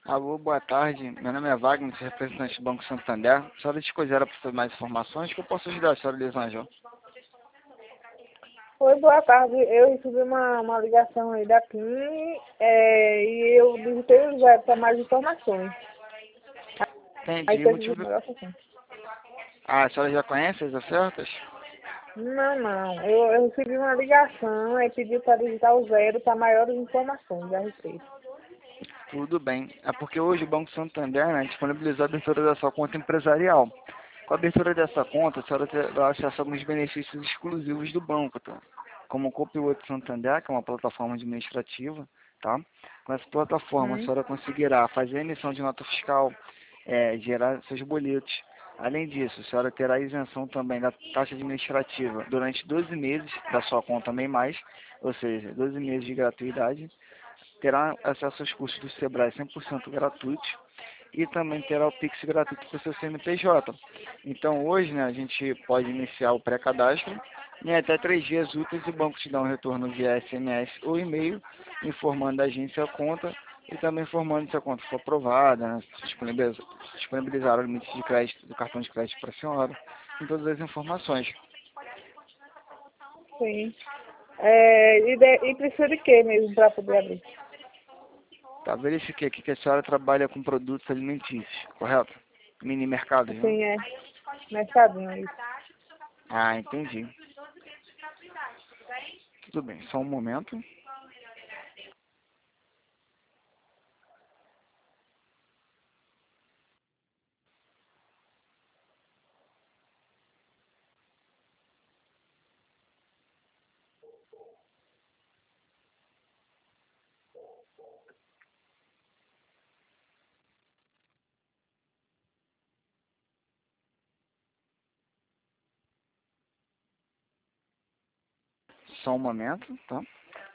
Alô, boa tarde. Meu nome é Wagner, sou representante do Banco Santander. A senhora te considera para saber mais informações que eu posso ajudar a senhora, Elisângela? Oi, boa tarde. Eu recebi uma ligação aí daqui e eu digitei o zero para mais informações. Aí Entendi. você pediu um negócio assim. Ah, a senhora já conhece as ofertas? Não. Eu recebi uma ligação e pediu para digitar o zero para maiores informações da receita. Tudo bem. É porque hoje o Banco Santander, né, disponibilizou a abertura da sua conta empresarial. Com a abertura dessa conta, a senhora terá acesso a alguns benefícios exclusivos do banco, tá? Como o Copiloto Santander, que é uma plataforma administrativa, tá? Com essa plataforma, a Hum. senhora conseguirá fazer a emissão de nota fiscal, gerar seus boletos. Além disso, a senhora terá isenção também da taxa administrativa durante 12 meses da sua conta MEI+, ou seja, 12 meses de gratuidade. Terá acesso aos cursos do Sebrae 100% gratuitos e também terá o Pix gratuito para o seu CNPJ. Então hoje, né, a gente pode iniciar o pré-cadastro em até 3 dias úteis e o banco te dá um retorno via SMS ou e-mail, informando a agência a conta e também informando se a conta for aprovada, né, se disponibilizar o limite de crédito do cartão de crédito para a senhora, com todas as informações. Sim. E precisa de quê mesmo para poder abrir? Tá, verifiquei aqui que a senhora trabalha com produtos alimentícios, correto? Mini mercados, né? Assim, mercadinho isso. Ah, entendi. Tudo bem, só um momento. Só um momento, tá?